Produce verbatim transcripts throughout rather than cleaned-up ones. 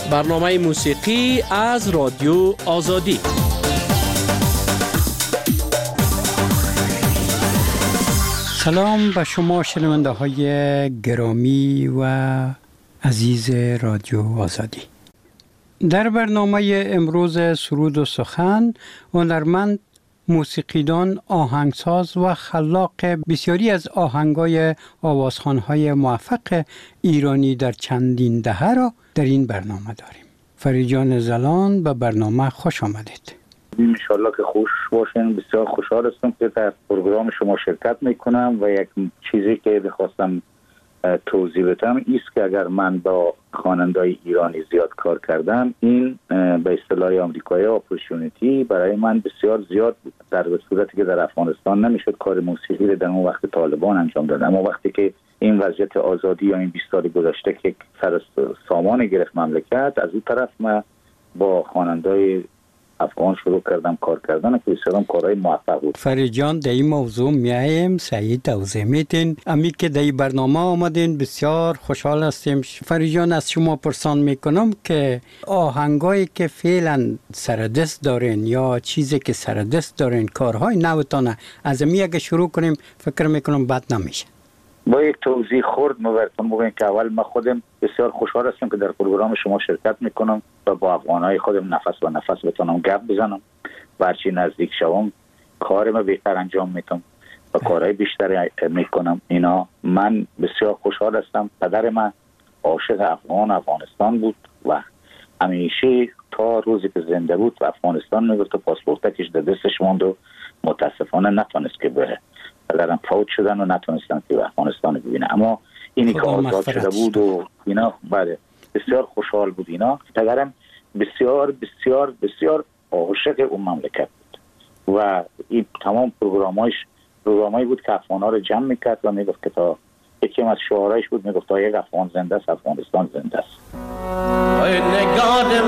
برنامه موسیقی از رادیو آزادی. سلام به شما شنونده های گرامی و عزیز رادیو آزادی. در برنامه امروز سرود و سخن، هنرمند، موسیقیدان، آهنگساز و خلاق بسیاری از آهنگای آوازخوان‌های موفق ایرانی در چندین دهه را در این برنامه داریم. فریجان زلان به برنامه خوش آمدید. انشالله که خوش باشین. بسیار خوشحال هستم که در پروگرام شما شرکت میکنم و یک چیزی که بخواستم توضیح بدم ایست که اگر من با خواننده‌های ایرانی زیاد کار کردم، این به اصطلاح آمریکایی اپورتونیتی برای من بسیار زیاد بود، در صورتی که در افغانستان نمیشد کار موسیقی رو در اون وقت طالبان انجام داد. اما وقتی که این وضعیت آزادی یا این بیست سال گذشته که سر سامان گرفت مملکت، از این طرف من با خواننده‌های افغان شروع کردم کار کردن که بسیارم کارهای موفق بود. فریجان در این موضوع میایم سعی توضیح میدین. امی که در این برنامه آمدین بسیار خوشحال هستیم. فریجان از شما پرسان میکنم که آهنگایی که فعلا سردست دارین یا چیزی که سردست دارین، کارهای نوتانه، از امی اگه شروع کنیم فکر میکنم بد نمیشه. با یک توضیح خورد مبرتون بگویم که اول ما خودم بسیار خوشحال هستم که در پروگرام شما شرکت میکنم و با افغانهای خودم نفس و نفس بتونم گپ بزنم و هرچی نزدیک شوم کار ما بهتر انجام میتونم و کارهای بیشتری میکنم. اینا من بسیار خوشحال هستم. پدر من عاشق افغان افغانستان بود و همیشه تا روزی که زنده بود و افغانستان میگفت و پاسپورتش در دستش موند و متاسفانه نتونست که بره. پدرم فوت شدن و نتونستن که افغانستان ببینه، اما اینی که آزاد شده بود و اینا بله بسیار خوشحال بود. اینا پدرم بسیار بسیار بسیار عاشق اون مملکت بود و این تمام پروگرامایش پروگرامایی بود که افغانا رو جمع میکرد و میگفت که تا یکی از شعارایش بود میگفت تا یک افغان زنده است افغانستان زنده است. ای نگاه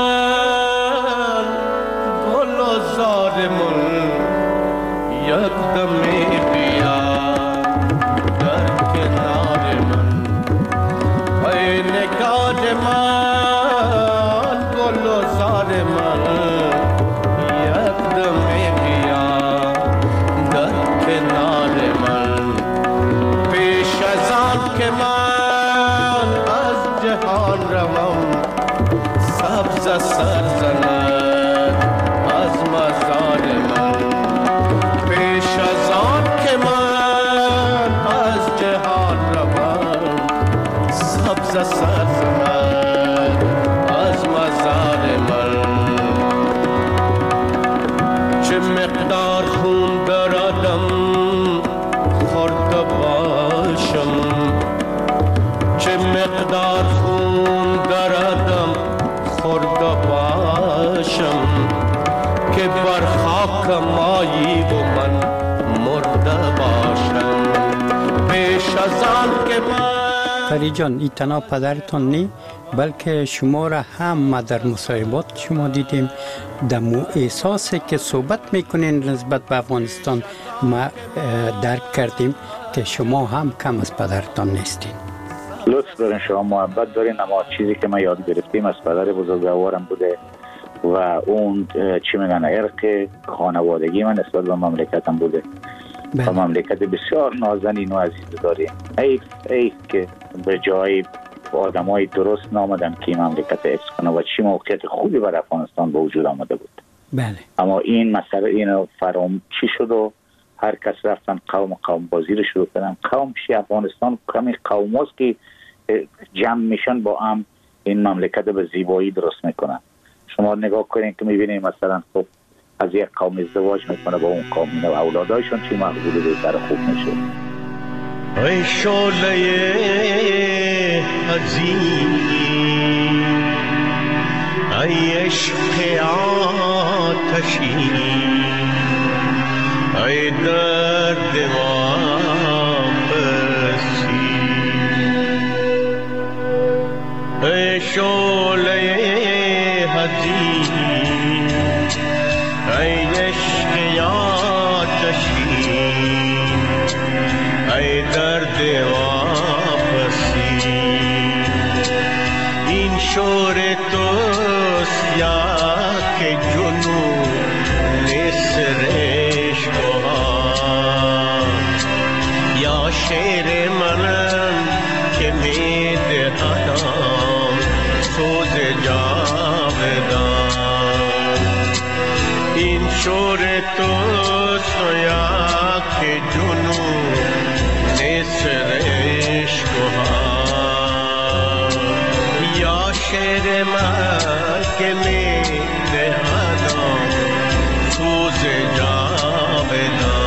من گل و زار من یک دمی بیا در کنار من. ای نگاه من گل و زار من یک دمی بیا در کنار من. پیش از آن که من از جهان روم سبز سر زند از مزار من. پیش از آن که من از جهان روم سبز سر زند از مزار من. چه مقدار خون دردم خورده باشم، چه مقدار خون دردم خورده باشم که بر خاک مایی و من مرده باشم. پیش از آن که من فریجان این تنها پدرتان نی بلکه شما را هم ما در مصاحبات شما دیدیم دمو احساسی که صحبت میکنین نسبت به افغانستان ما درک کردیم که شما هم کم از پدرتان نیستین. لطف دارین، شما محبت دارین، اما چیزی که ما یاد گرفتیم از پدر بزرگوارم بوده و اون چی میگن عرق خانوادگی من نسبت به مملکتم بوده. و مملکت بسیار نازنین و عزیز داریم. ایف ایف که به جای آدمای درست نامدن که این مملکت حفظ کنه و چی موقعیت خوبی برای افغانستان به وجود آمده بود. بله. اما این مسئله اینو فرام چی شد و هر کس رفتن قوم قوم بازی رو شروع کردن. قوم چی؟ افغانستان کمی قوم هست که جمع میشن با هم این مملکت به زیبایی درست میکنن. شما نگاه کنین که میبینید مثلا خب از یک قوم ازدواج میکنه با اون قوم و اولادایشون چی محبوب بهتر خوب میشه. ای شعله عزیز ای عشق آتشی ای درد واپسی ای شعله عزیز ای عشق آتشی ای درد واپسی این شور تو شور تو سویا که جنون نصر عشق یا شعر من که می دهدم سوز جاودان.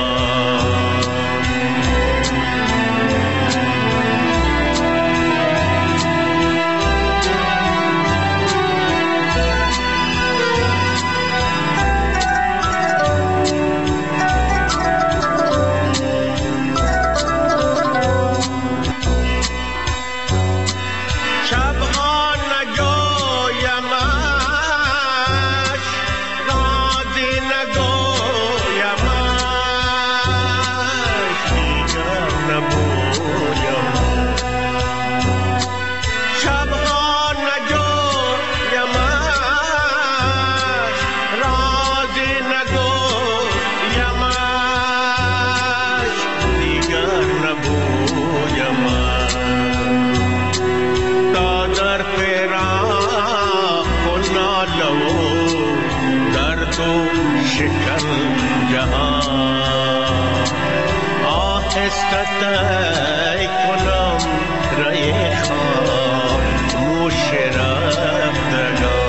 آهسته کنم رای خاموش رفتگان.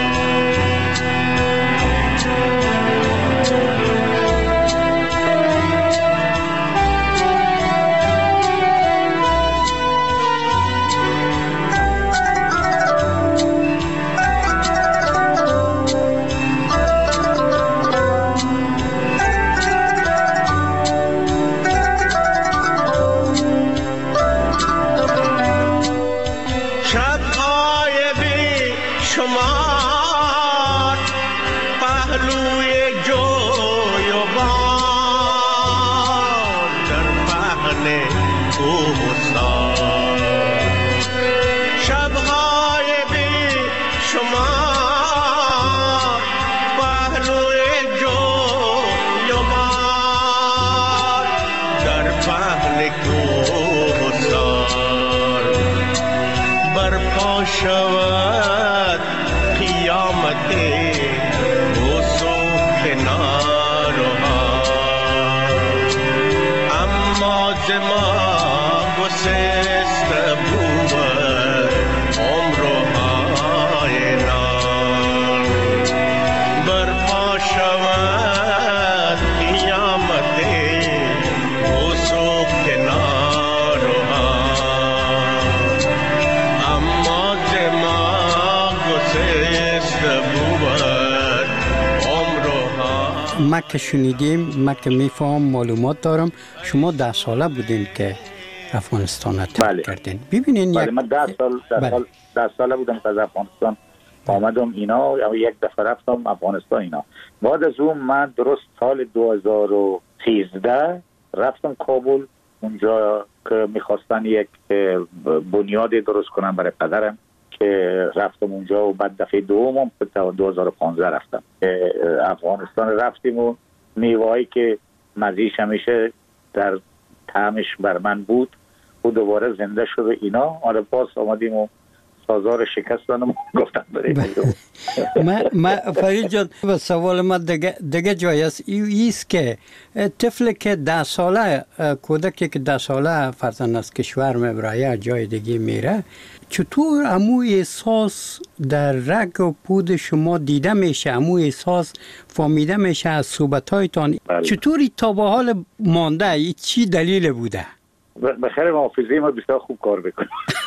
شود قیامت بوسو کنار اما زما گسست بود عمر های نار. برپا شود قیامت بوسو کنار اما ما که شنیدیم، ما که میفهم معلومات دارم شما ده ساله بودین که افغانستان را ترک بله. کردین. ببینین بله یک... من ده سال ده بله. سال ده ساله بودم که از افغانستان آمدم اینا، یا یک دفعه رفتم افغانستان اینا. بعد از اون من درست سال دو هزار و سیزده رفتم کابل، اونجا که میخواستن یک بنیادی درست کنن برای پدرم که رفتم اونجا و بعد دفعه دومم تا دو هزار و پانزده رفتم افغانستان. رفتیم و میوه‌ای که مزیش همیشه در طعمش بر من بود و دوباره زنده شده اینا. آره باز آمدیم و سازار شکستانم گفتن برای ما ما فرید جان و سوال ما دیگه دیگه جای است ایست که طفل که ده ساله کودکی که ده ساله فرزند از کشور میبره جای دیگه میره، چطور امو احساس در رگ و پود شما دیده میشه، امو احساس فهمیده میشه از صحبتایتان؟ چطوری تا به حال مانده؟ چی دلیل بوده؟ بخیر محافظه ما بسیار خوب کار بکنه.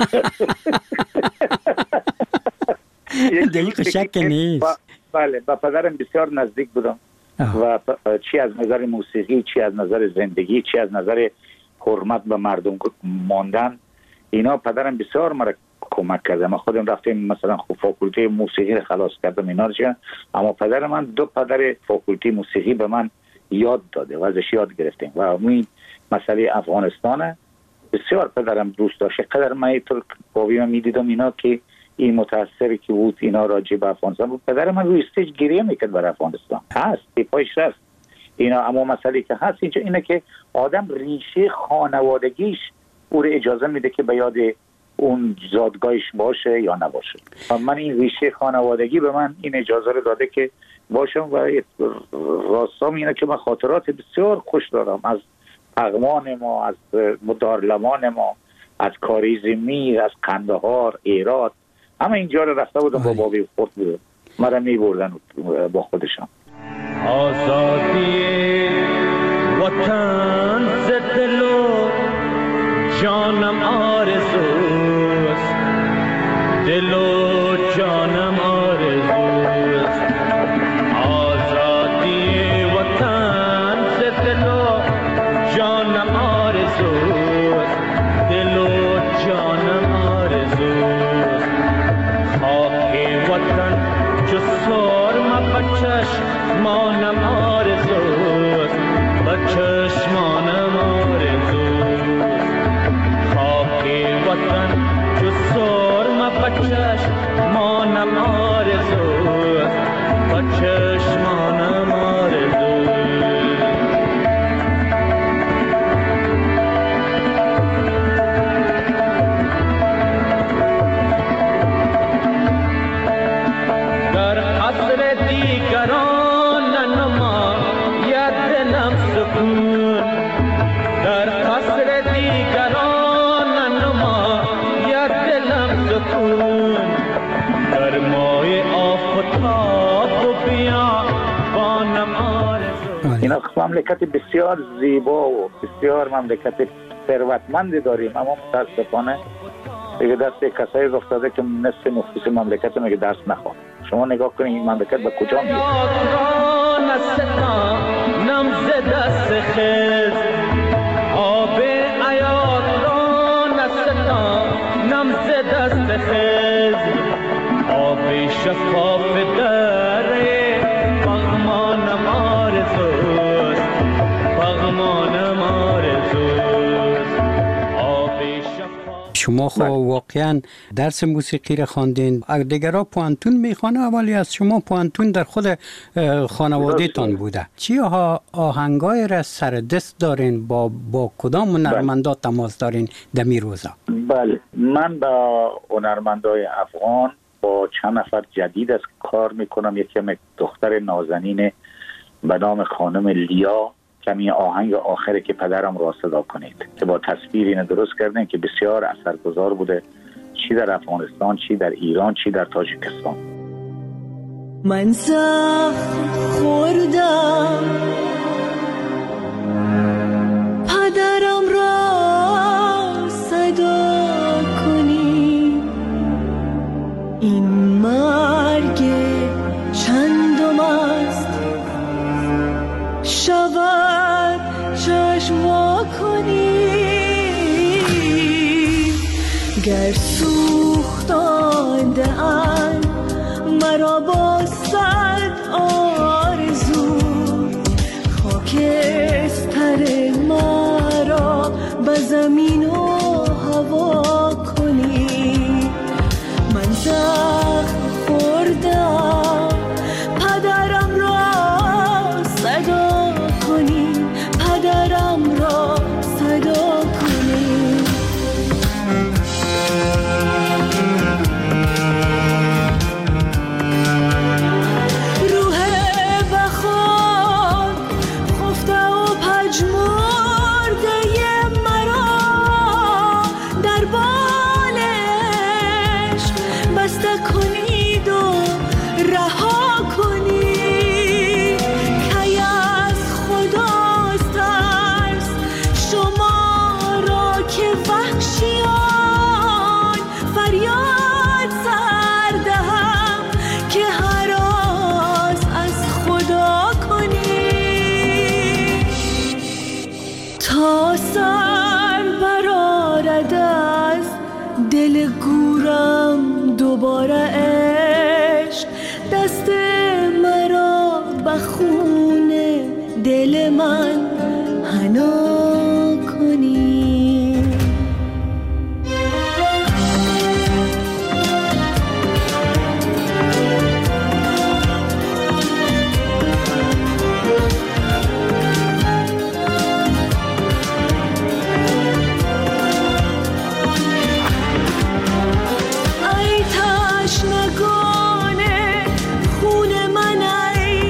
دقیق شک نیست. بله با پدرم بسیار نزدیک بودم و چی از نظر موسیقی، چی از نظر زندگی، چی از نظر حرمت به مردم ماندن، اینا پدرم بسیار مرا کمک کرده. من خودم رفتم مثلا خب فاکولته موسیقی رو خلاص کردم اینا رو، اما پدر من دو پدر فاکولته موسیقی به من یاد داده و ازش یاد گرفتیم و این مسئله افغانستان بسیار پدرم دوست داشت. قدر من اینطور باوی من میدیدم اینا که این متاثری که بود اینا راجع به افغانستان بود. پدر من روی استیج گریه میکرد برای افغانستان، هست پایش رفت اینا. اما مسئله که هست اینجا اینه که آدم ریشه خانوادگیش او رو اجازه میده که به یاد اون زادگاهش باشه یا نباشه. و من این ریشه خانوادگی به من این اجازه رو داده که باشم. و راستام اینه که من خاطرات بسیار خوش دارم از پغمان ما، از دارلمان ما، از کاریزمی، از قندهار، ایرات، همه اینجا رو رفته بودم با بابی خود بودم، مرا می بردن با خودشان. آزادی وطن ز دل و جانم آرزوست، دل و جانم آرزوست. آزادی وطن ز دل و جانم آرزوست، دل و جانم آرزوست. خاک وطن چو سرم بچشمانم آرزوست، بچشمانم آرزوست. خاک وطن چو سرم بچشمانم آرزوست، بچشمانم آرزوست. در عصر دیگران نماید دلم سکون، در عصر دیگران نماید دلم سکون. در مای آفتاب و بیابانم آرزو. اینا مملکت بسیار زیبا و بسیار مملکت ثروتمند داریم، اما متاسفانه دیگه دست کسایی افتاده که نصف نفوس مملکت میگه درس نخواه. شما نگاه کنید این مملکت به کجا میره. نم ز دست خز آب عیاد را نستانم ز دست خز، آب شفاف در پغمانم آرزوست، پغمانم آرزوست. آب شفاف. شما خب واقعا درس موسیقی را خواندین، دیگرها پوانتون میخوانه ولی از شما پوانتون در خود خانواده تان بوده. چی آهنگای را سر دست دارین؟ با با کدام هنرمندا تماس دارین دمی روزا؟ بله، من با هنرمندای افغان با چند نفر جدید از کار میکنم. یکی هم دختر نازنین به نام خانم لیا، کمی آهنگ آخره که پدرم را صدا کنید که با تصویر اینو درست کردن که بسیار اثرگذار بوده، چی در افغانستان، چی در ایران، چی در تاجیکستان. من سخت خوردم پدرم را صدا کنی، این مرگ چندم است شود چشم وا کنی. گر سوختانده ام مرا با صد آرزو، خاکستر مرا به زمین و هوا کنی. من زخم خوردم پدرم را صدا کنی، پدرم را صدا کنی. روح بخار خفته و پژمرده مرا در بالش بسته کنید و رها کنید. کی از خداست ترس شما را که وحشیان فریاد سر دهم که هراس از خدا کنید. تا سر برآرد از دل گورم دوباره عشق، دست مرا به خون دل من حنا کنی. ای تشنگان خون من، ای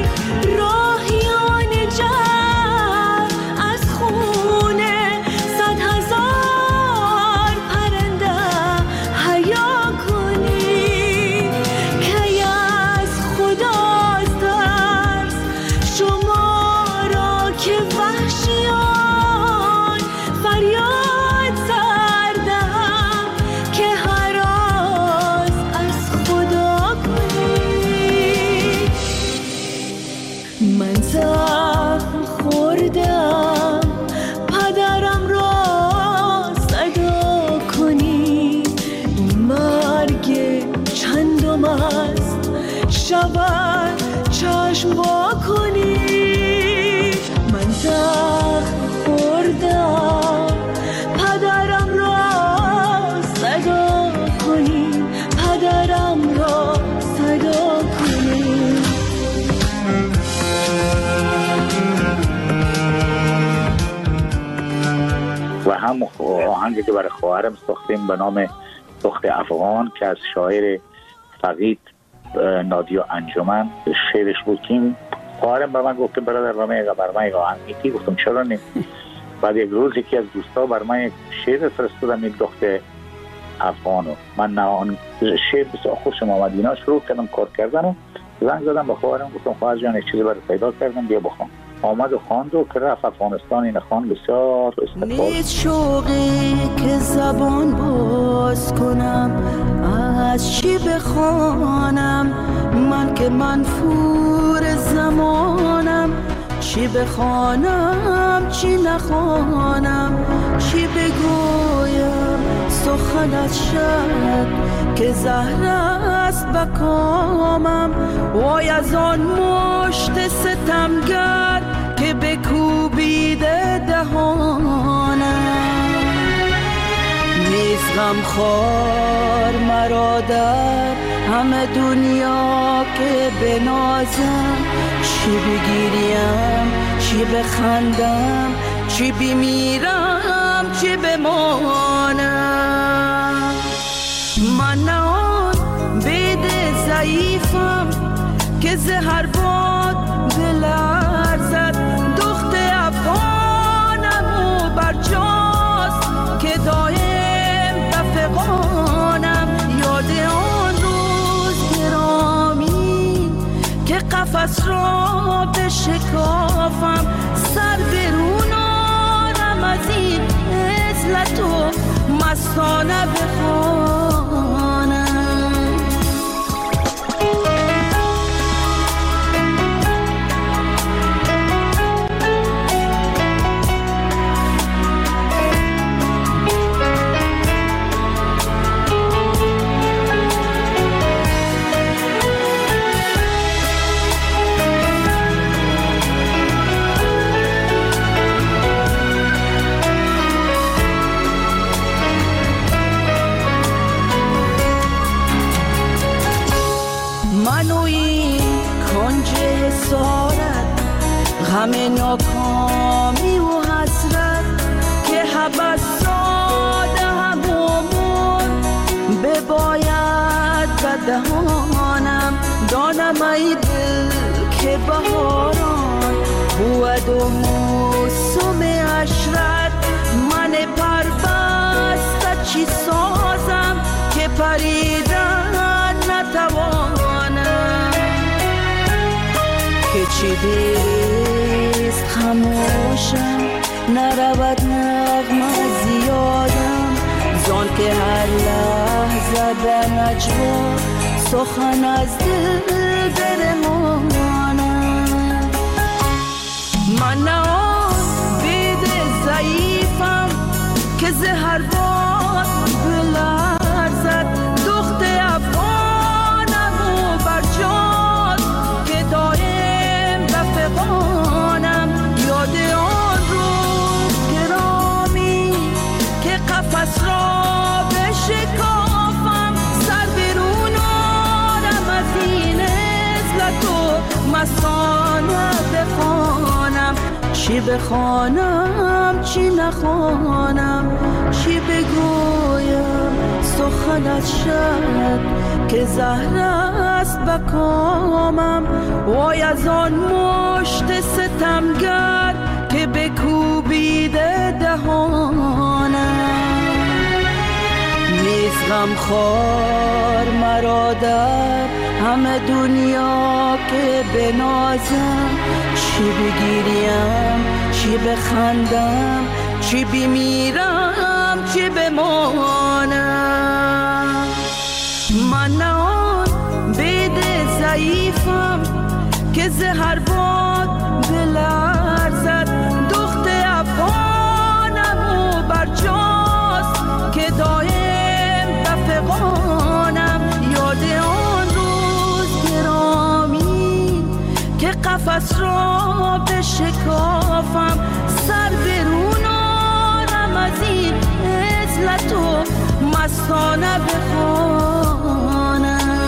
هم آهنگی که برای خواهرم ساختیم به نام دخت افغان که از شاعر فقید نادیا انجمن شعرش بود که خواهرم به من گفت برادر به من بر من آهنگ میتی، گفتم چرا نیم. بعد یک روز یکی از دوستا بر من یک شعر فرستادن این دخت افغانو، من نه آن شعر بسیار خوشم آمد، اینا شروع کردم کار کردن، زنگ زدم به خواهرم گفتم خواهر جان یک چیزی برای پیدا کردم بیا بخوام. آمد و خواند و که رفت افغانستان این خواند بسیار استقبال. نیست شوقی که زبان باز کنم از چی بخوانم، من که منفور زمانم، چی بخوانم چی نخوانم، چی بگویم سخنت شد که زهر است بکامم. وای از آن مشت ستمگر که بکوبیده دهانم، نیست غم خوار مرا در همه دنیا که بنازم، چی بگیریم چی بخندم، چی بمیرم چی بمانم. من نه آن بید ضعیفم که زهر باد بلرزد، دخت افغانم و برجاست که دایم بفغانم. یاد آن روز گرامی که قفس را بشکافم، سر برون آرم از این عزلت و مستانه بخوانم. همه ناکامی و حسرت که حبس ساده همومون بباید بدهانم. دانم ای دل که بهاران بود و موسم عشرت، من پربسته چی سازم که پریدن نتوانم. که چی دیست خموشم نرود نغمه زیادم، زان که هر لحظه به نجوا سخن از دل برمانم. من نه آن بید ضعیفم که زهر باد بلرزد، دخت افغانم و برجاست که دایم بفغانم. یاد آن روز گرامی که قفس را بشکافم، سر برون آرم از این عزلت و مستانه بخوانم. چی بخوانم چی نخوانم، چی بگویم سخنت شد که زهر است بکامم. وای از آن مشت ستمگر که بکوبیده دهانم، نیست غم خوار مرا در همه دنیا که بنازم. چی بگیریم چی بخندم، چی بمیرم چی بمانم. من نه آن بید ضعیفم که زهر باد بلرزد، دخت افغانم و برجاست که دایم بفغانم. یاد آن روز گرامی که قفس را بشکافم، سر برون آرم از این عزلت و مستانه بخوانم.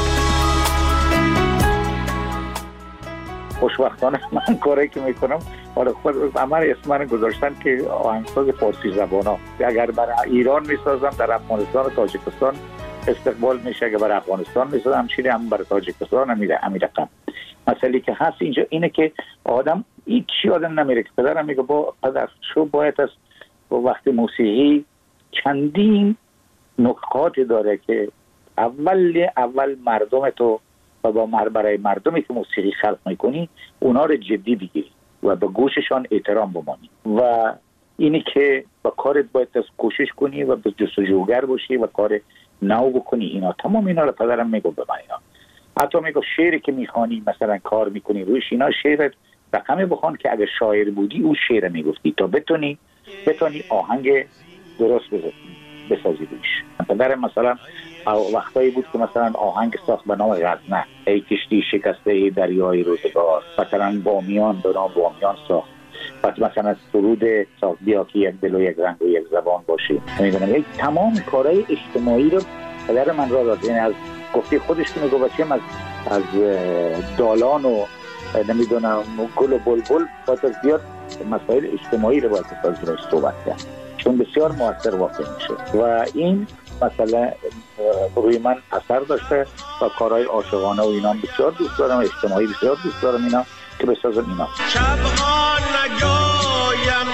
خوشبختانه من کاری که میکنم حالا خود عمر اسم من گذاشتن که آهنگساز فارسی زبان ها. اگر برای ایران میسازم در افغانستان و تاجیکستان استقبال میشه، اگر برای افغانستان میسازم همچنین هم برای تاجیکستان هم رقم. مسئله که هست اینجا اینه که آدم هیچ آدم نمیره که پدرم میگه با پدر شو باید است با وقت موسیقی چندین نکات داره که اول اول مردم تو و با مر برای مردمی که موسیقی خلق میکنی اونا رو جدی بگیری و به گوششان احترام بمانی و اینی که با کارت باید از کوشش کنی و به جستجوگر باشی و کار نو بکنی. اینا تمام اینا رو پدرم میگه به من. اینا حتی میگه شعری که میخوانی مثلا کار میکنی روش اینا شعر رقمی بخوان که اگر شاعر بودی او شعر میگفتی تا بتونی بتونی آهنگ درست بزنی بسازی روش. پدرم مثلا وقتایی بود که مثلا آهنگ ساخت به نام غزنه، ای کشتی شکسته دریای روزگار، مثلا بامیان به نام بامیان ساخت، بعد مثلا سرود ساخت بیا که یک دل و یک رنگ و یک زبان باشی. میدونم یک تمام کارهای اجتماعی رو پدر من را داد. یعنی از گفته خودش که میگه بچه‌م از از دالان و نمیدونم گل و بلبل باید از بیاد مسائل اجتماعی رو باید از روش صحبت کرد چون بسیار موثر واقع میشه و این مسئله روی من اثر داشته و کارهای عاشقانه و اینا بسیار دوست دارم، اجتماعی بسیار دوست دارم اینا که بسازم اینا. شبها نگویم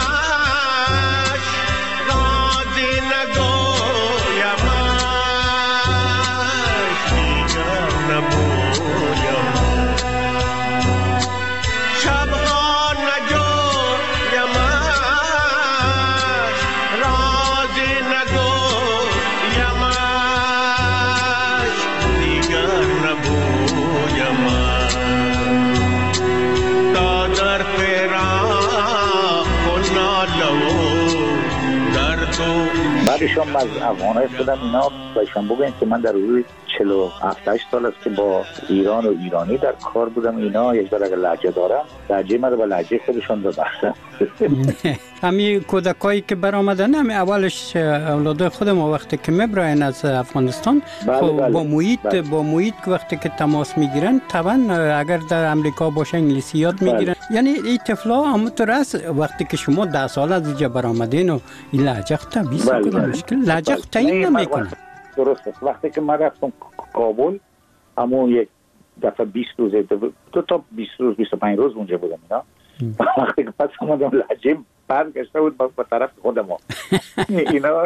رازی نگویم دیگر نبویم شبها نگویم رازی نگویم دیگر نبویم در فرا بعدشم از افغانای خودم اینا بایشان بگوین که من در روی چهل و هفت سال است که با ایران و ایرانی در کار بودم. اینا یک بار اگر لهجه دارم لهجه من رو با لهجه خودشون رو بخشم. همین کودکایی که برآمدن همین اولش اولاد خودم وقتی که میبراین از افغانستان بله بله. با محیط بله. با محیط وقتی که تماس میگیرن طبعا اگر در امریکا باشه انگلیسی یاد میگیرن. بله. یعنی این طفلا همونطور است وقتی که شما ده سال از اینجا برآمدین و این لهجه طبیعی است. بله. مشکل لهجه تعیین نمیکنه. درست است. وقتی که من رفتم کابل همون یک دفعه بیست روز دو تا بیست روز بیست و پنج روز اونجا بودم اینا. وقتی که پس اومدم لهجه برگشته بود با طرف خودم اینا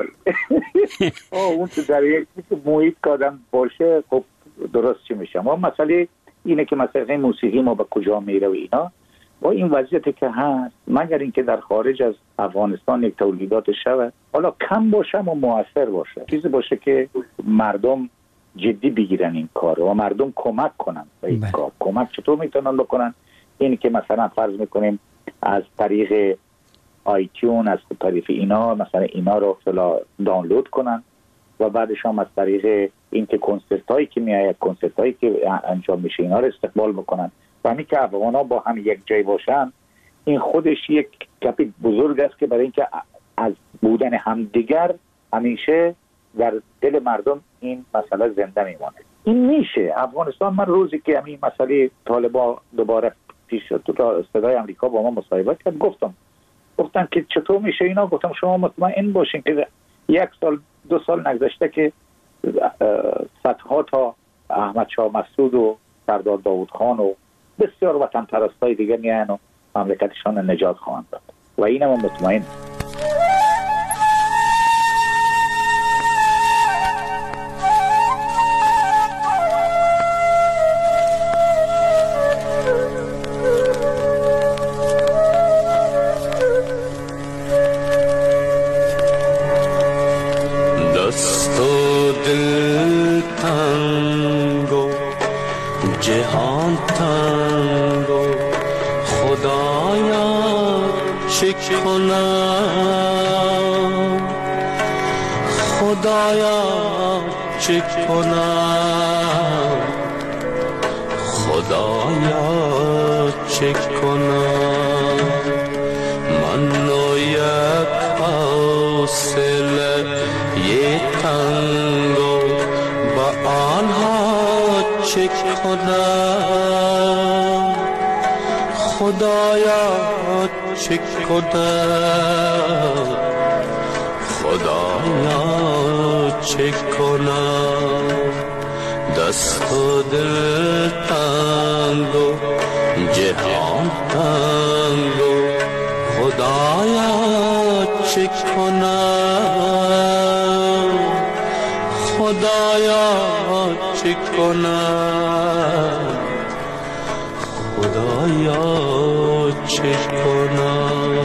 اون تو در یک محیط که آدم باشه خب درست چی میشه. ما مسئله اینه که مثلا موسیقی ما به کجا میره و اینا با این وضعیتی که هست مگر اینکه در خارج از افغانستان یک تولیدات شود حالا کم باشه و موثر باشه چیزی باشه که مردم جدی بگیرن این کار و مردم کمک کنن به این کار. کمک چطور میتونن بکنن؟ این که مثلا فرض میکنیم از طریق آیتیون از طریق اینا مثلا اینا رو فلا دانلود کنن و بعدش هم از طریق این که کنسرت هایی که میآید کنسرت هایی که انجام میشه اینا رو استقبال بکنن و همین که افغان ها با هم یک جای باشن این خودش یک گپی بزرگ است که برای اینکه از بودن همدیگر همیشه در دل مردم این مسئله زنده میمونه. این میشه افغانستان. من روزی که همین مسئله طالبان دوباره پیش شد تو صدای آمریکا با ما مصاحبه کرد گفتم گفتن که چطور میشه اینا. گفتم شما مطمئن باشین که یک سال دو سال نگذشته که صدها تا احمد شاه مسعود و سردار داوود خان و بسیار وطن پرستای دیگه میان و مملکتشان نجات خواهند داد و اینم مطمئن. جهان تنگو خدایا چه کنم خدایا چه کنم خدایا چه کنم من و یک حاصله یه تنگو با آنها چه کنم خدایا چه کنم خدایا چه کنم دست و دل تنگ و جهان تنگ و خدایا چه کنم خدایا چه کنم خدایا چه کنم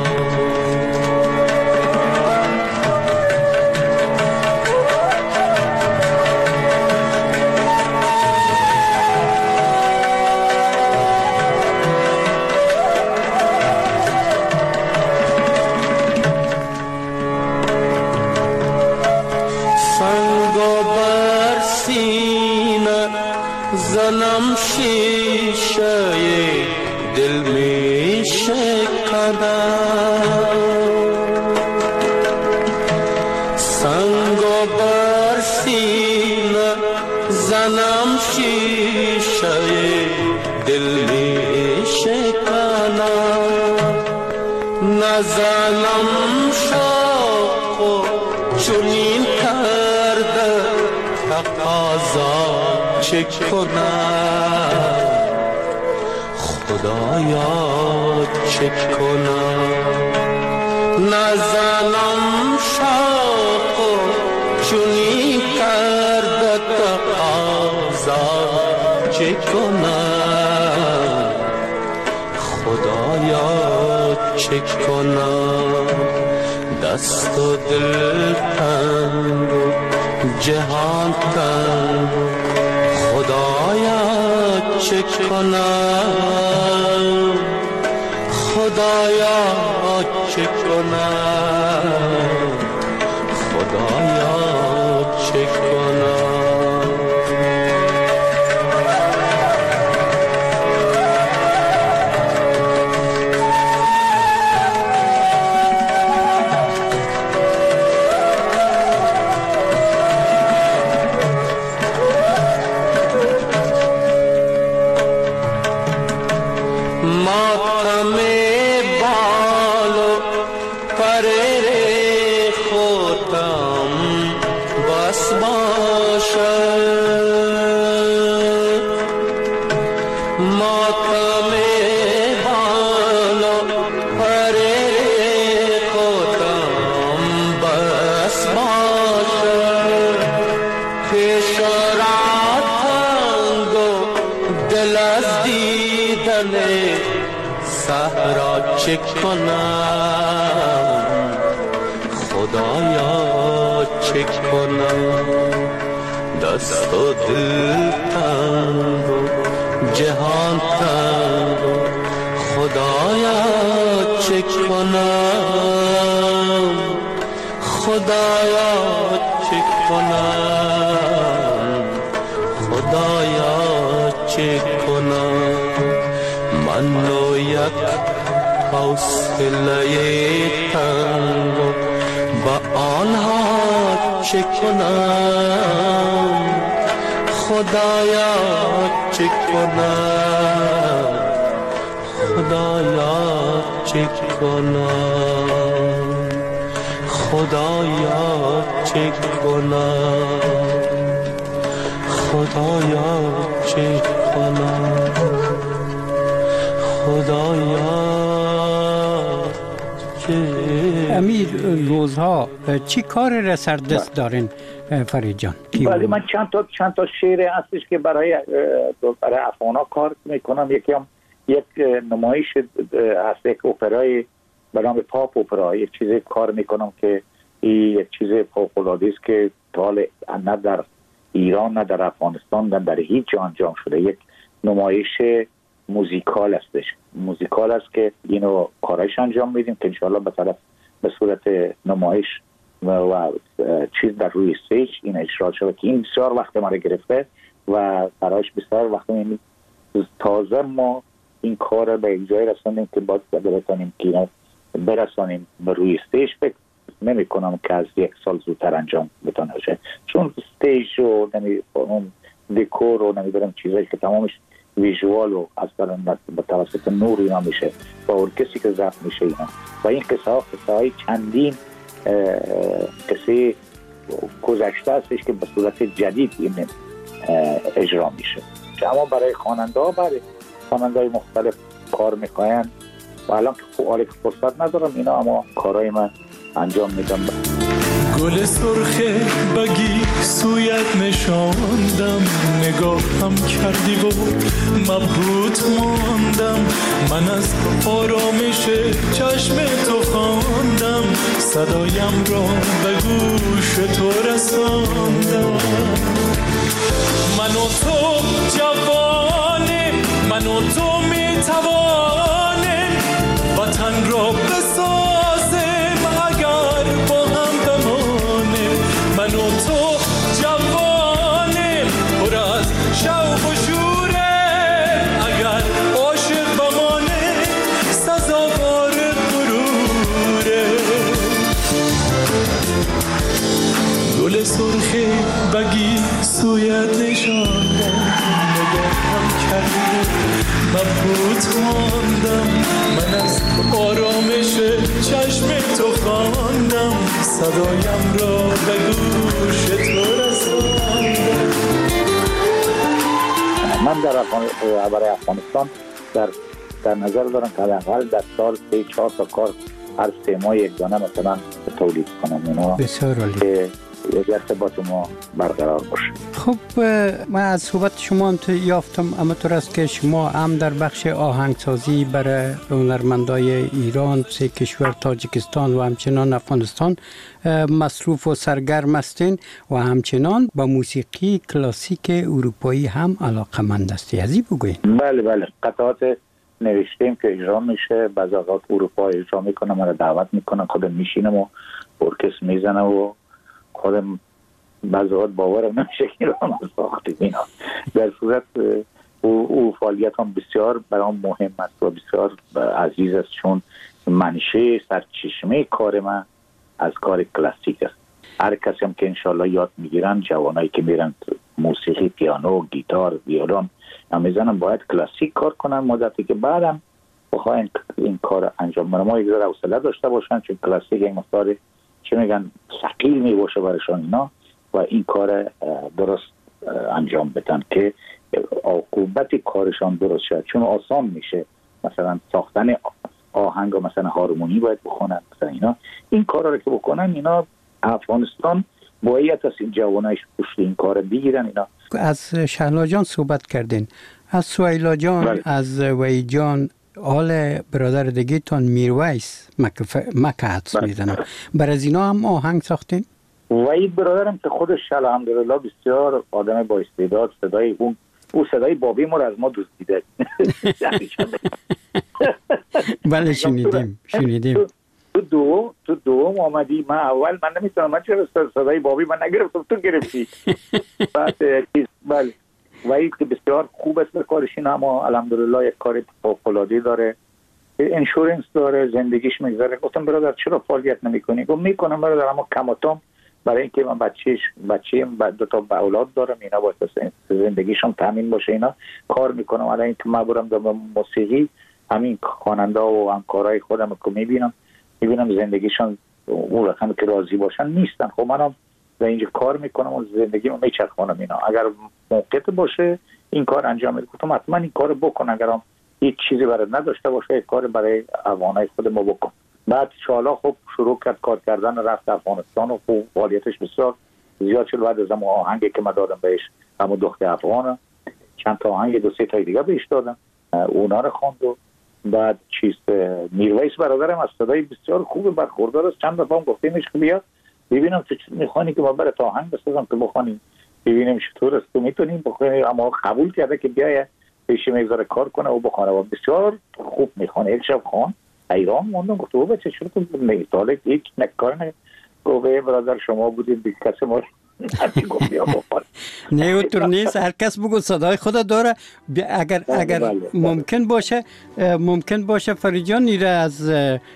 زنم شیشه دل می شکنم سنگ و بر سینه زنم شیشه دل می شکنم نزنم شاق و چنین کرده تقاضا چه کنم خدایا چه کنم نزنم شاق و چنین کرده تقاضا چه کنم خدایا چه کنم دست و دل تنگ و جهان تنگ خدایا چه کنم خدایا چه کنم خدایا چه کنم چه کنم خدایا چه کنم دست و دل تنگ و جهان تنگ و خدایا چه کنم خدایا چه کنم خدایا چه کنم من و یک حوصله تنگ و با آنها چه کنم خدایا چه کنم خدایا چه کنم خدایا چه کنم خدایا چه کنم خدایا امیر روزها چی کار را سر دست دارین فرید جان؟ ولی من چند تا چند تا شعر هستش که برای برای افغانا کار میکنم. یکی هم یک نمایش هست، یک اپرای به نام پاپ اپرا، یک چیزی کار میکنم که این یک چیز فوق العاده است که حال نه در ایران نه در افغانستان نه در هیچ جا انجام شده. یک نمایش موزیکال هستش، موزیکال است که اینو کارایش انجام میدیم که انشاءالله به طرف به صورت نمایش و, و چیز در روی استیج این اجرا شده که این بسیار وقت ما رو گرفته و برایش بسیار وقت می تازه ما این کار به یک جای رساندیم که باید بتونیم که برسانیم به روی استیج. فکر نمی کنم که از یک سال زودتر انجام بتونه بشه، چون استیج و اون دکور و نمیدونم چیزایی که تمامش ویژوال و از به توسط نور اینا میشه و ارکستری که ضبط میشه اینا و این قصه ها قصه های چندین قصه گذشته هستش که به صورت جدید این اجرا میشه. اما برای خواننده ها برای خواننده های مختلف کار میکنن و الان که حالا که فرصت ندارم اینا اما کارهای من انجام میدم. گل سرخه بگی سویت نشاندم، نگاهم کردی و مبهوت ماندم، من از آرامش چشم تو خواندم، صدایم را به گوش تو رساندم. من و تو جوانه، من و تو میتوانه وطن را بسازیم اگر با هم بمانه. من و تو جوانه پر از شوق و شوره اگر عاشق بمانه سزاوار غروره. گل سرخه بگی سویت نشاندم، نگاهم کردی مبهوت ماندم، من از آرامش چشم تو خواندم، صدایم را به گوش تو رساندم. من در افغان... برای افغانستان در در نظر دارم که حداقل در سال سه چهار تا کار هر سه ماه یک دانه مثلا تولید کنم. اینا بسیار عالی که ارتباط ما برقرار باشه. خب من از صحبت شما هم یافتم اما طور است که شما هم در بخش آهنگسازی برای هنرمندای ایران، سه کشور تاجیکستان و همچنان افغانستان مصروف و سرگرم هستین و همچنان با موسیقی کلاسیک اروپایی هم علاقه‌مند هستی. از این بگوین. بله بله قطعات نوشتیم که اجرا میشه، بعضی اوقات اروپا اجرا میکنه، من دعوت میکنه، خودم میشینم و ارکستر میزنه و خودم بعضی وقت باورم نمیشه که رو هم ساختیم اینا. در صورت او, او فعالیت هم بسیار برام مهم است و بسیار عزیز است چون منشه سرچشمه کار من از کار کلاسیک است. هر کسی هم که انشالله یاد میگیرن، جوانایی که میرن موسیقی، پیانو، گیتار، ویولون هم میزنن باید کلاسیک کار کنن مدتی که بعدم بخواین این کار انجام بدن. ما یک ذره حوصله داشته باشن چون کلاسیک یک مقدار چه میگن ثقیل میباشه برایشان اینا و این کار درست انجام بدن که عاقبت کارشان درست شد. چون آسان میشه مثلا ساختن آهنگ و مثلا هارمونی باید بخونن مثلا اینا این کارا رو که بکنن اینا افغانستان باید از این جوانایش پشت این کار بگیرن. اینا از شهلا جان صحبت کردین، از سویلا جان بله. از وی جان، حال برادر دیگه تان میرویس مکه حدس میزنم، بر از اینا هم آهنگ ساختین؟ وی برادرم که خودش الحمدلله بسیار آدم با استعداد، صدای اون او صدای بابی ما رو از ما دزدیده. بله شنیدیم شنیدیم. تو دو تو دوم آمدی، من اول من نمیتونم، من چرا صدای بابی من نگرفتم تو گرفتی. بعد بله وی که بسیار خوب است به کارش، این اما الحمدلله یک کار فوق‌العاده داره، انشورنس داره، زندگیش میگذره. گفتم برادر چرا فعالیت نمیکنی؟ گفت میکنم برادر اما کماتام برای اینکه من بچه‌ش بچه‌ام دو تا اولاد دارم، اینا باید زندگیشون تامین باشه، اینا کار میکنم. الان اینکه من برم در موسیقی همین خواننده و همکارای خودم که میبینم میبینم زندگیشون اون رقمی که راضی باشن نیستن. خب منم در اینجا کار میکنم و زندگیمو میچرخونم. اینا اگر موقعیت باشه این کار انجام میدم. گفتم حتما این کارو بکن، اگرم هیچ چیزی برات نداشته باشه یک کار برای افغانای خودمو بکن. بعد شالا خب شروع کرد کار کردن، رفت افغانستان و خوب فعالیتش بسیار زیاد شد. بعد از اون آهنگی که من دادم بهش، همون دختر افغان، چند تا آهنگ دو سه تا دیگه بهش دادم، اونا رو خواند. و بعد چیز میرویس برادرم از صدای بسیار خوب برخوردار است. چند دفعه گفتیمش که بیا ببینم تو میخوانی که ما برات آهنگ بسازم که بخونیم ببینیم چطور است تو میتونیم بخونی. اما قبول کرده که بیای پیش میگذاره کار کنه و بخونه و بسیار خوب میخونه. یک شب خوان ایران موندم، گفت او بچه چرا تو میتاله یک نکار نه؟ گفت برادر شما بودید بی کسی ما نه اونطور نیست، هر کس بگو صدای خود داره. اگر اگر ممکن باشه ممکن باشه فریجان نیره از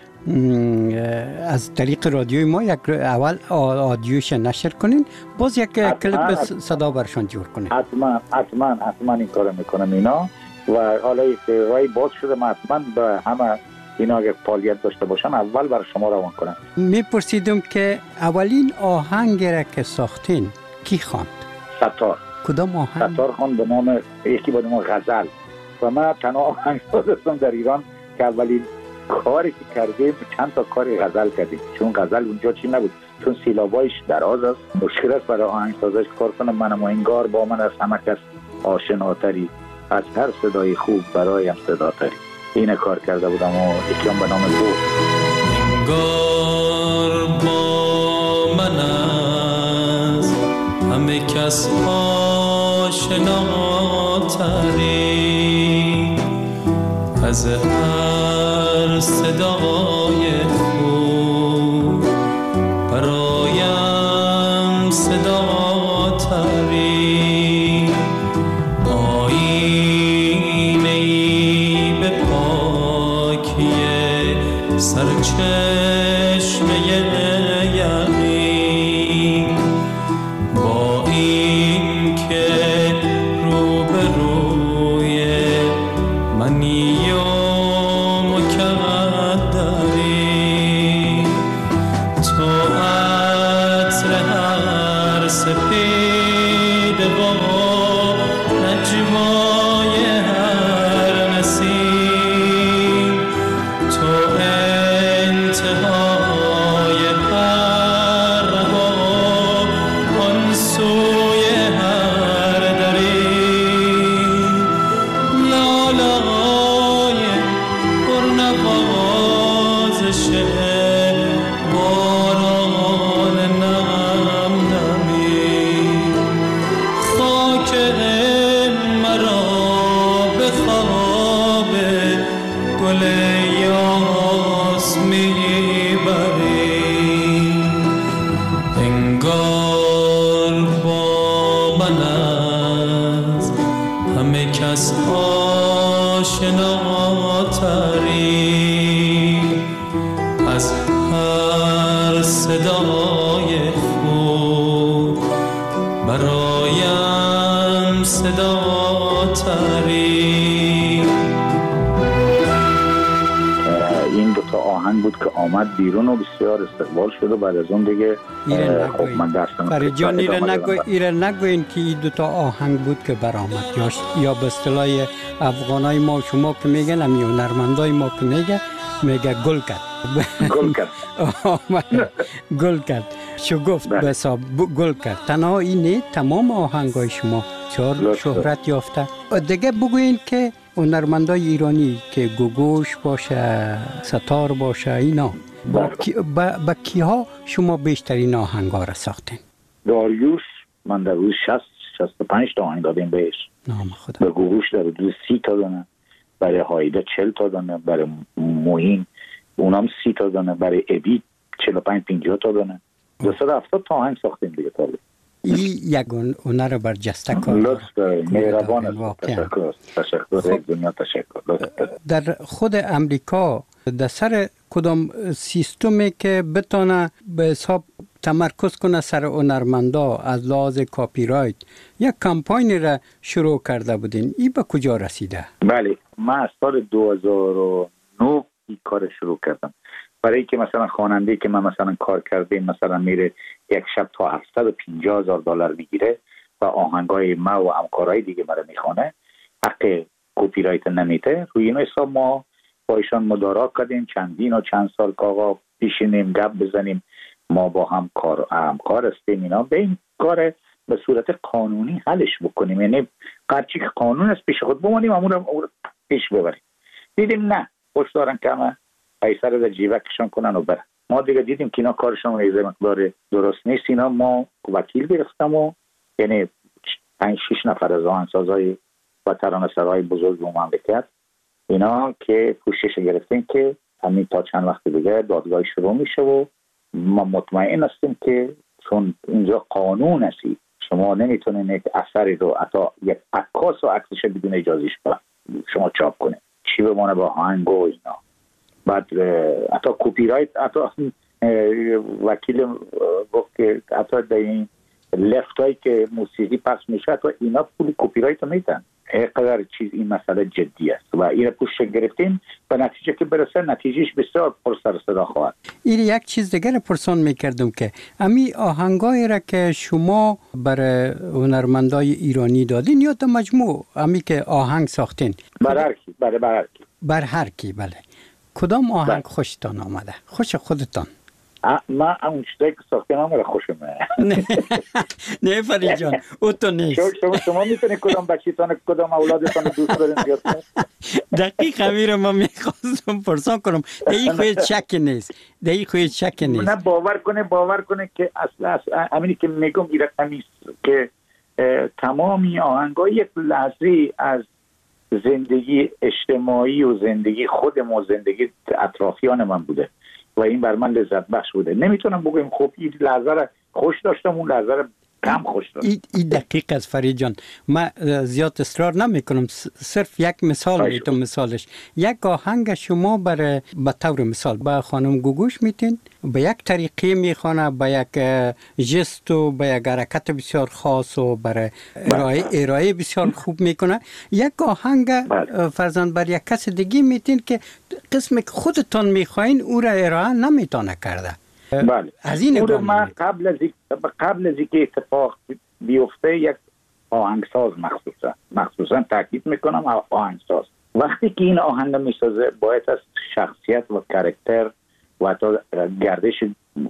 از طریق رادیوی ما یک اول آدیوش نشر کنین، باز یک کلیپ صدا برشان جور کنین. حتما حتما حتما این کارو میکنم. اینا و حالا که رای باز شده من حتما به همه اینا اگه فعالیت داشته باشن اول برای شما روان کنم. میپرسیدم که اولین آهنگ را که ساختین کی خواند؟ ستار. کدام آهنگ؟ ستار خواند به نام یکی به نام غزل و من تنها آهنگساز هستم در ایران که اولین کاری که کردیم چند تا کاری غزل کردیم، چون غزل اونجا چی نبود، چون سیلابایش دراز است، مشکل است برای آهنگسازش کار کنم. منم انگار با من از همه کس آشناتری، از هر صدای خوب برایم صداتری. این کار کرده بودم و یکی هم به نام بود انگار با من از همه کس آشناتری، از هر صدای خوب برایم صداتری. آینه‌ای به پاکی سرچشمه یقین، با این که روبروی منی و مکدری، تو عطر هر سپید و نجوای هر نسیم، تو انتهای هر رها آن سوی هر دری، لالای پرنوازش باران نم نمی، خاک مرا به خواب گل یاس میبری. انگار با من از همه کس آشناتری، از هر صدای خوب برایم صداتری. این دو تا آهنگ بود که آمد بیرون و بسیار استقبال شد و بعد از اون دیگه خب من درستم فرید جان ایره نگوین که این دو تا آهنگ بود که برآمد، یا به اصطلاح افغانای ما شما که میگن هم یا هنرمندای ما که میگه میگه گل کرد گل کرد گل کرد شگفت به حساب گل کرد. تنها اینه تمام آهنگای شما چهار شهرت یافته. دیگه بگوین که هنرمندای ایرانی که گوگوش باشه، ستار باشه، اینا با, کی با, با کیها شما بیشترین آهنگا را ساختین؟ داریوش من در روز شصت شصت و پنج تا آهنگ دادیم بهش. نام خدا. به گوگوش در روز سی تا دانه، برای هایده چل تا دانه، برای موین اونام سی تا دانه، برای ابی چل و پنج پنجاه تا دانه. دویست و هفتاد تا آهنگ ساختیم دیگه تا این یک هنر برجسته کار. لطف مهربان است. تشکر. تشکر دنیا تشکر. در خود امریکا در سر کدام سیستمی که بتونه به حساب تمرکز کنه سر هنرمندا از لحاظ کاپی رایت یک کمپاین را شروع کرده بودین، این به کجا رسیده؟ بله من از سال دو هزار و نه این کار شروع کردم. برای که مثلا خواننده که من مثلا کار کردیم مثلا میره یک شب تا هفتصد و پنجاه هزار دلار میگیره و آهنگای ما و همکارای دیگه مرا میخونه، حق کپی رایت نمیده. روی این حساب ما با ایشان مدارا کردیم چندین و چند سال که آقا پیشینیم گپ بزنیم، ما با هم کار همکار هستیم، اینا به این کار به صورت قانونی حلش بکنیم، یعنی هرچی که قانون است پیش خود بمانیم امور رو پیش ببریم. دیدیم نه، خوش دارن که همه پیسه رو در جیبکشان کنن و برن. ما دیگه دیدیم که اینا کارشون یه مقدار درست نیست. اینا ما وکیل گرفتم و یعنی پنج شش نفر از آهنگسازای و ترانه‌سرای بزرگ مملکت اینا که پوشش گرفتیم که همین تا چند وقت دیگه دادگاه شروع میشه و ما مطمئن هستیم که چون اینجا قانون هستی شما نمیتونین یک اثری رو حتی یک عکاس و عکسش بدون اجازهش برن شما چاپ کنید، چی بمانه با آهنگ و اینا. بعد حتی کپی رایت، حتی وکیل گفت که حتی در این لفت هایی که موسیقی پخش میشه حتی اینا پول کپی رایت رو میتن. اینقدر چیز این مسئله جدی است و این پوش گرفتیم به نتیجه که برسه نتیجهش بسیار پر سر صدا خواهد. این یک چیز دیگر پرسان میکردم که امی آهنگایی را که شما برای هنرمندای ایرانی دادین یا تا مجموع امی که آهنگ ساختین؟ بر هر کی، بر هر کی. بر هر کی، بله. کدام آهنگ بله. خوشتان آمده؟ خوش خودتان؟ من اون چیزایی که ساختین آمده خوشم. نه نه فرید جان او تو نیست. شما شما میتونید کدام بچیتان کدام اولادتان دوست دارین بیاتون؟ دقیق امیر ما میخواستم پرسان کنم. دیگه خواهید شک نیست. دیگه خواهید شک نیست. نه باور کنه باور کنه که اصلا همینی که میگم این رقمی که تمامی آهنگای یک لحظه از زندگی اجتماعی و زندگی خودم و زندگی اطرافیان من بوده و این بر من لذت بخش بوده. نمیتونم بگم خب این لحظه را خوش داشتم اون لحظه را کم خوش داشتم. این ای دقیق است فرید جان. من زیاد اصرار نمی کنم، صرف یک مثال میتونم. مثالش یک آهنگ شما برای به طور مثال با خانم گوگوش میتین به یک طریقه میخوانه، به یک جست و به یک حرکت بسیار خاص و برای ارائه ارائه بسیار خوب میکنه. یک آهنگ فرضاً بر یک کس دیگه میتین که قسم که خودتان میخواین او را ارائه نمیتونه کرده. بله. از این نگاه من قبل از قبل از اینکه اتفاق بیفته یک آهنگساز مخصوصا مخصوصا تاکید میکنم آهنگساز وقتی که این آهنگ میسازه باید از شخصیت و کاراکتر و تا گردش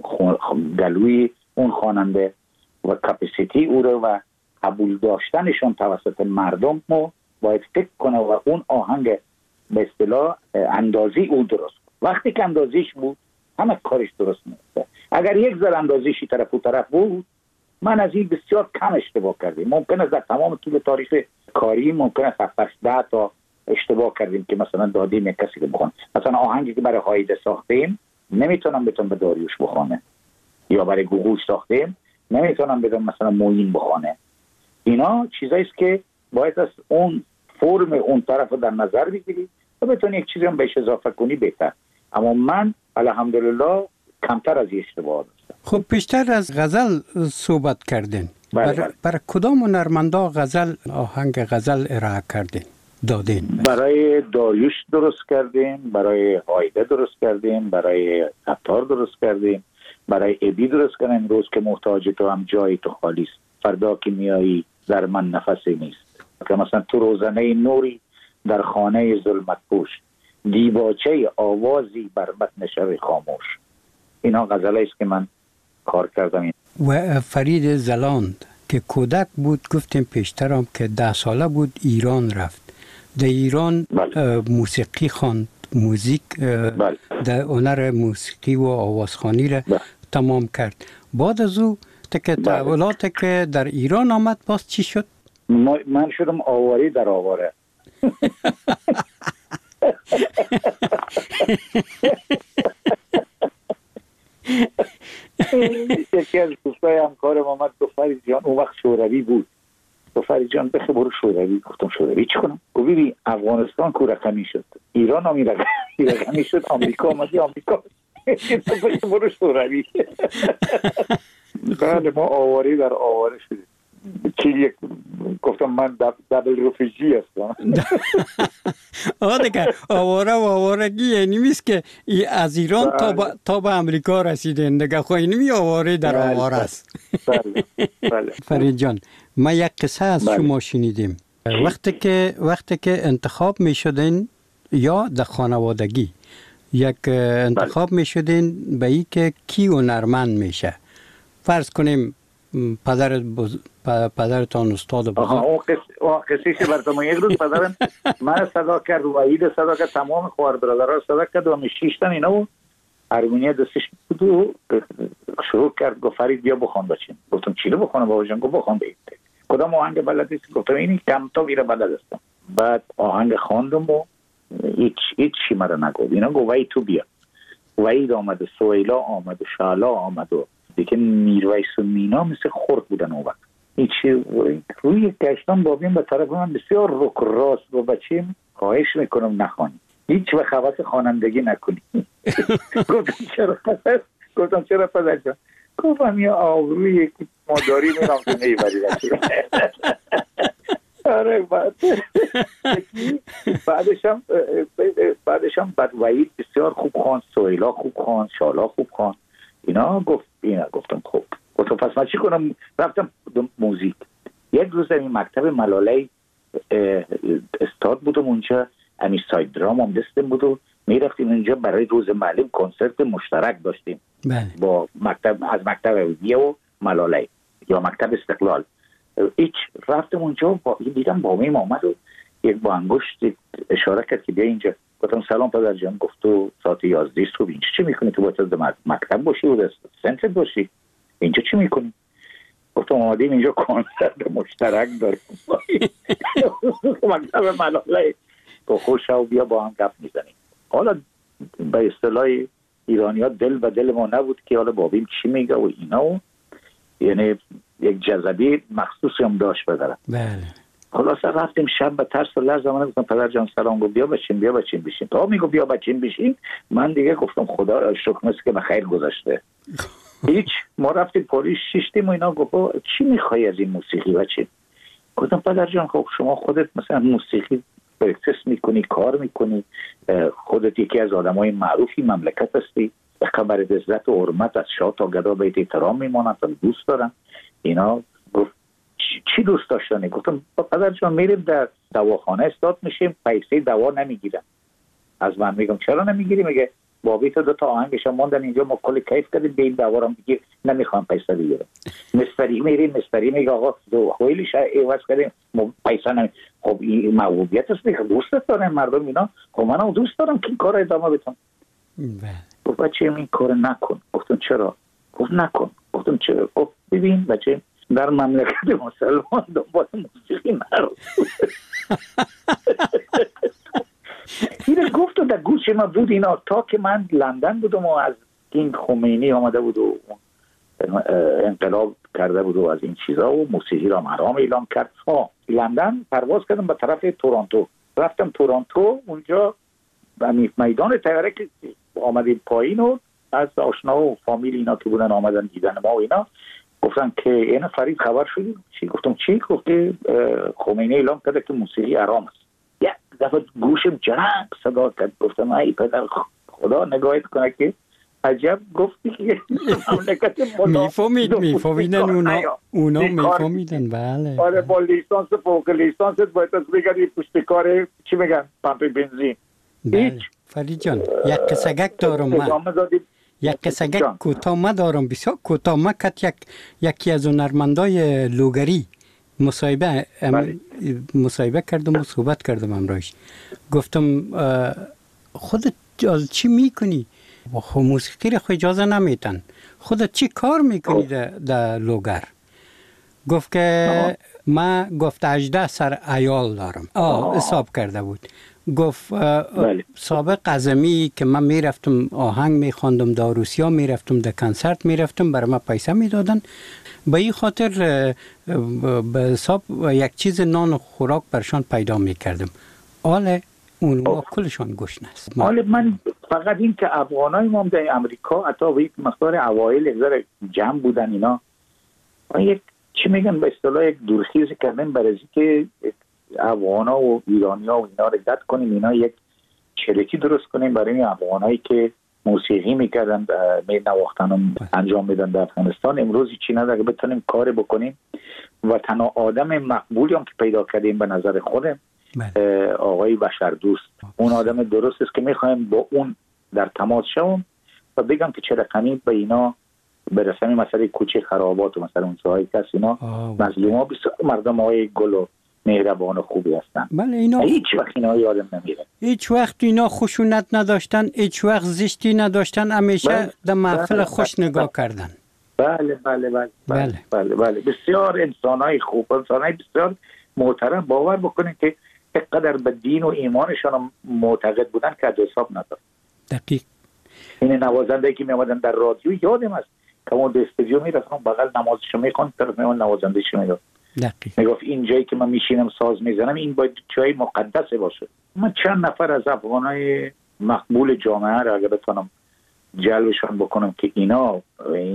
گلوی اون خواننده و کپاسیتی او رو و قبول داشتنشون توسط مردم مو باید فکر کنه و اون آهنگ به اصطلاح اندازی او درست. وقتی که اندازیش بود همه کارش درست میشه. اگر یک ذره اندازیشی طرف و طرف بود من از این بسیار کم اشتباه کردیم. ممکن است در تمام طول تاریخ کاری ممکن است هفت ده تا اشتباه کردیم که مثلا دادیم یک کسی که بخونه. مثلا آهنگی که برای هایده ساختیم نمیتونم بتونم به داریوش بخونه یا برای گوگوش ساختیم نمیتونم بدم مثلا موین بخونه. اینا چیزایی است که باید از اون فرم اون طرف رو در نظر بگیری و بتونی یک چیزی هم بهش اضافه کنی بهتر. اما من الحمدلله کمتر از این اشتباه داشتم. خب پیشتر از غزل صحبت کردین. بله بر, بله. بر کدام هنرمندا غزل آهنگ غزل ارائه کردین دادین؟ برای داریوش درست کردیم، برای هایده درست کردیم، برای عطار درست کردیم، برای ابی درست کردیم. امروز که محتاج تو هم جای تو خالی است، فردا که میایی در من نفسی نیست. که مثلا تو روزنه نوری در خانه ظلمت پوش، دیباچه آوازی بر متن شب خاموش. اینا غزلایی است که من کار کردم. و فرید زلاند که کودک بود گفتیم پیشترم که ده ساله بود ایران رفت. در ایران بله. موسیقی خواند، موزیک بله. در هنر موسیقی و آوازخوانی را بله. تمام کرد. بعد از او که تحولاتی بله. که در ایران آمد باز چی شد؟ من شدم آواری در آواره. یکی از دوستای همکارم آمد گفت فرید جان، اون وقت شوروی بود، گفت فرید جان بخی برو شوروی. گفتم شوروی چی کنم؟ گفت ببین افغانستان کو رقمی شد، ایران هم رقمی شد، آمریکا آمدی آمریکا برو شوروی. بله ما آواری در آواره شدیم. چی گفتم من دبل رفیجی هستم. آه دیگه آواره و آوارگی یعنی میست که از ایران تا با تا به امریکا رسیدن دیگه. خب اینمی آواره در آواره است. بله بله. فرید جان ما یک قصه از بله. شما شنیدیم وقتی که وقتی که انتخاب میشدین یا در خانوادگی یک انتخاب بله. میشدین به ای که کی هنرمند میشه، فرض کنیم پدر بز... پدرتان استاد بزرگ. آها اون قصه که براتون یک روز پدرم من صدا کرد و عید صدا کرد، تمام خواهر برادرها صدا کرد و شش تا اینا و هارمونی دستش بود و شروع کرد گفت فرید بیا بخوان بچین. گفتم چی رو بخونم بابا جان؟ گفت بخوان بگید کدام آهنگ بلدی؟ گفتم اینی کم تا ویره بلد هستم. بعد آهنگ خواندم و هیچ هیچ چی مرا نگفت. اینا گفت وای تو بیا. وحید آمد و سویلا آمد و شالا آمد و دیگه میرویس و مینا مثل خورد بودن اون وقت. هیچی روی گشتان بابیم به طرف من بسیار رک راست و بچیم خواهش میکنم نخوانی، هیچ وقت حواس خوانندگی نکنی. گفتم چرا پدر؟ گفتم چرا پدر جان؟ گفتم یه آبرویی که ما داریم این هم تو نیبری رسید. آره بعد بعدش هم بعدش هم بعد وحید بسیار خوب خواند، سهیلا خوب خواند، شالا خوب خواند، اینا گفت اینا گفتم خب گفتم پس من چی کنم؟ رفتم موزیک. یک روز این مکتب ملاله استاد بودم اونجا، همین ساید درام هم دستم بود و میرفتیم اونجا برای روز معلم کنسرت مشترک داشتیم بله. با مکتب از مکتب ویه و ملاله یا مکتب استقلال. ایچ رفتم اونجا با دیدم بامیم آمد و یک با انگشت اشاره کرد که بیا اینجا. گفتم سلام پدر جان. گفت تو ساعت یازده صبح اینجا چی میکنی؟ تو باید مکتب باشی و سنتر باشی، اینجا چی میکنی؟ گفتم آمدیم اینجا کنسرت مشترک داریم مکتب ملاله، تو خوش و بیا با هم گپ میزنیم. حالا به اصطلاح ایرانی ها دل و دل ما نبود که حالا بابیم چی میگه و اینا و یعنی یک جذبی مخصوصی هم داشت بدارم. بله. خلاص رفتیم شب به ترس و لرز آمدم گفتم پدر جان سلام. گفت بیا بچین بیا بچین بشین. تا میگو بیا بچین بشین من دیگه گفتم خدا را شکر است که به خیر گذاشته. هیچ ما رفتیم پلیس شیشتیم و اینا. گفت چی میخوای از این موسیقی بچین؟ گفتم پدر جان خب شما خودت مثلا موسیقی پرکتس میکنی، کار میکنی، خودت یکی از آدمای معروفی مملکت هستی، به خبر عزت و حرمت از شاه تا گدا بهت احترام میمانند و دوست دارم اینا. گفت چی دوست داشتنی؟ گفتم پدر جان میریم در دواخانه استاد میشیم پیسه دوا نمیگیرم. از من میگم چرا نمیگیری؟ میگه بابی تو دو تا آهنگش موندن اینجا ما کلی کیف کردیم به این دوا رو میگی نمیخوام پیسه بگیرم. مستری میریم مستری میگه آقا دو خویلیش عوض کردیم پیسه نمی. خب این موهوبیت است دیگه، دوست دارن مردم اینا. خب منم دوست دارم که این کار ادامه بدم. گفت بچه این کار نکن. گفتم چرا؟ گفت نکن. گفتم چرا؟ گفت ببین بچه در مملکت مسلمان دنبال موسیقی نرو. اینه گفت و در گوش ما بود اینا تا که من لندن بودم و از این خمینی آمده بود و انقلاب کرده بود و از این چیزا و موسیقی را حرام اعلام کرد. ها لندن پرواز کردم به طرف تورنتو. رفتم تورنتو اونجا میدان طیاره که آمدیم پایین و از آشنا و فامیل اینا که بودن آمدن دیدن ما و اینا گفتن که این فرید خبر شدی؟ چی؟ گفتم چی؟ گفت که خمینی اعلام کرده که موسیقی حرام است. یک دفعه گوشم جرق صدا کرد. گفتم ای پدر خدا نگاهت کنه که عجب گفتی که مملکت میفهمید میفهمیدن اونا اونا میفهمیدن. بله آره با لیسانس فوق لیسانس باید از بگردی پشت کار چی میگن پمپ بنزین. بله فرید جان یک قصگک دارم من یک قصگک کوتاه ما دارم بسیار کوتاه. ما کت یک یکی از هنرمندای لوگری مصاحبه مصاحبه کردم و صحبت کردم امروز. گفتم خودت چی میکنی؟ خب موسیقی را خود اجازه نمیتن. خودت چی کار میکنی در لوگر؟ گفت که ما گفت هجده سر عیال دارم. آه حساب کرده بود. گفت سابق قزمی که من میرفتم آهنگ میخواندم در روسیا میرفتم در کنسرت میرفتم برای ما پیسه میدادن. به این خاطر به حساب یک چیز نان و خوراک برشان پیدا میکردم. حالا اونها کلشان گشنه است. حالا من فقط این که افغانای ما در امریکا حتی به یک مقدار اوایل یک ذره جمع بودن اینا یک چی میگن به اصطلاح یک دورخیزی کردن برای که افغانا و ایرانیا و اینا رو رد کنیم، اینا یک چریتی درست کنیم برای این افغانایی که موسیقی میکردن می نواختن انجام میدن در افغانستان. امروز چی نداره بتونیم کار بکنیم و تنها آدم مقبولی هم که پیدا کردیم به نظر خودم آقای بشر دوست. اون آدم درست است که میخوایم با اون در تماس شوم و بگم که چه رقمی به اینا برسیم. مثلا کوچه خرابات و مثلا اون جایی که اینا مظلوما بسیار مردم های گل و مهربان و خوبی هستن. بله اینا هیچ وقت اینا یادم نمیره. هیچ وقت اینا خشونت نداشتن، هیچ وقت زشتی نداشتن، همیشه در محفل خوش نگاه کردن. بله بله بله بله بله بله بسیار انسانای خوب، انسانای بسیار محترم. باور بکنید که اینقدر به دین و ایمانشان معتقد بودن که حساب نداره. دقیق. این نوازنده که می اومدن در رادیو یادم است که اون به استودیو میرفتم بغل نمازشو میخوند طرف میون نوازندهشو میگفت دقیق میگفت این جایی که من میشینم ساز میزنم این باید جای مقدسه باشه. من چند نفر از افغانای مقبول جامعه را اگه بتونم جلبشون بکنم که اینا این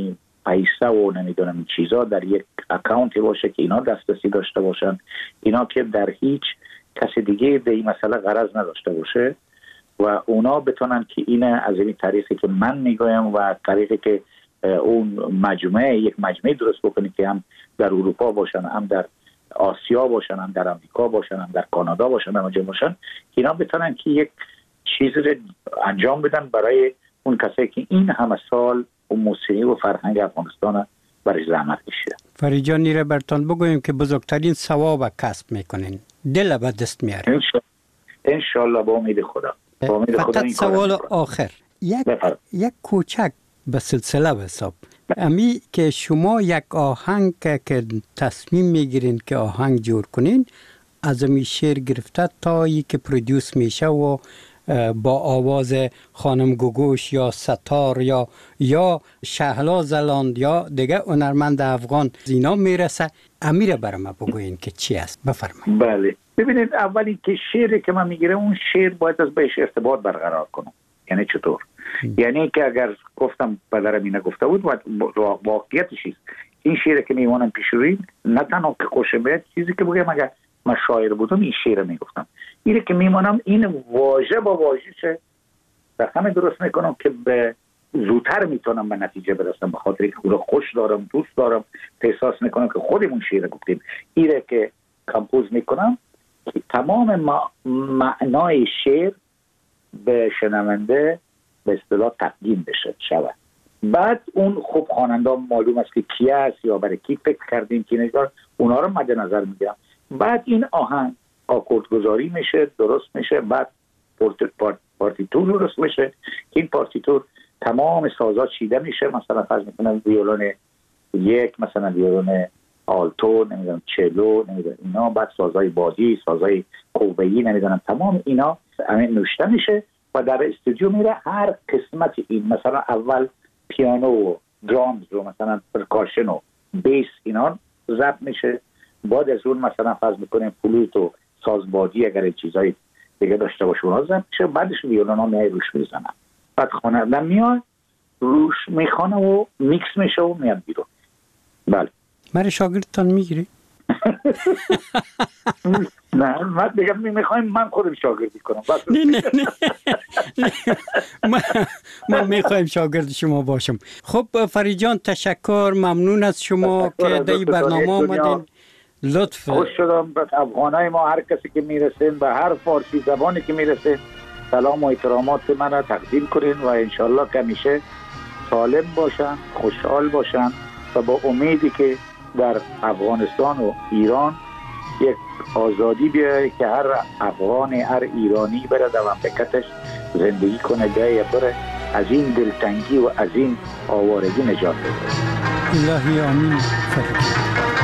پیسه و نمیدونم این چیزا در یک اکانتی باشه که اینا دسترسی داشته باشن، اینا که در هیچ کسی دیگه به این مسئله غرض نداشته باشه و اونا بتونن که این از این طریقی که من میگویم و طریقی که اون مجموعه یک مجموعه درست بکنی که هم در اروپا باشن، هم در آسیا باشن، هم در امریکا باشن، هم در کانادا باشن، هم اونجا باشن، اینا بتونن که یک چیزی رو انجام بدن برای اون کسایی که این همه سال اون موسیقی و فرهنگ افغانستان برای زحمت کشیدن. فرید جان نیره برتان بگویم که بزرگترین ثواب کسب میکنین، دل به دست میاره. انشالله با امید خدا. با امید خدا. فقط سوال آخر، یک بفرد. یک کوچک به سلسله حساب امی که شما یک آهنگ که تصمیم میگیرین که آهنگ جور کنین، از امی شعر گرفته تا ای که پرودیوس میشه و با آواز خانم گوگوش یا ستار یا یا شهلا زلاند یا دیگه هنرمند افغان اینا میرسه، امیر برام بگوین که چی است. بفرمایید. بله ببینید، اولی که شعری که من میگیرم اون شعر باید از بهش ارتباط برقرار کنم. یعنی چطور؟ م. یعنی که اگر گفتم پدرم اینه گفته بود و واقعیتش است، این شعر که میمونم پیش روی نه تنها که خوشم بیاد، چیزی که بگم اگر من شاعر بودم این شعر میگفتم، اینه که میمونم این واژه با واژه شه رقم درست میکنم که به زودتر میتونم به نتیجه برسم، به خاطر که خود خوش دارم، دوست دارم، احساس میکنم که خودمون شعر گفتیم. اینه که کمپوز میکنم که تمام ما معنای شعر به شنونده به اصطلاح تقدیم بشه شود. بعد اون خوب خواننده معلوم است که کی است یا برای کی فکر کردیم که نگار، اونا رو مد نظر میگیرم. بعد این آهنگ آکورد گذاری میشه، درست میشه، بعد پارتیتور درست میشه. این پارتیتور تمام سازا چیده میشه، مثلا فرض میکنم ویولون یک، مثلا ویولون آلتو، نمیدونم چلو، نمیدونم اینا، بعد سازای بادی، سازای قوه‌ای، نمیدونم تمام اینا همین نوشته میشه و در استودیو میره. هر قسمت این مثلا اول پیانو و درامز رو مثلا پرکاشن و بیس اینا ضبط میشه، بعد از اون مثلا فرض میکنیم فلوت و سازبادی اگر این چیزایی دیگه داشته باشه اونا ضبط میشه، بعدش ویولونا میای روش میزنن، بعد خواننده میاد روش میخونه و میکس میشه و میاد بیرون. بله. من شاگردتان میگیری؟ نه من بگم میخوایم من خودم شاگردی کنم. نه نه نه ما, ما میخوایم شاگرد شما باشم. خب فرید جان تشکر، ممنون از شما که در برنامه آمدین. لطف. خوش شدم. به افغانای ما هر کسی که میرسین، به هر فارسی زبانی که میرسین، سلام و احترامات من را تقدیم کنین و انشالله که همیشه سالم باشن، خوشحال باشن و با امیدی که در افغانستان و ایران یک آزادی بیاره که هر افغان، هر ایرانی بره در مملکتش زندگی کنه، جای بره از این دلتنگی و از این آوارگی نجات بده. الهی آمین.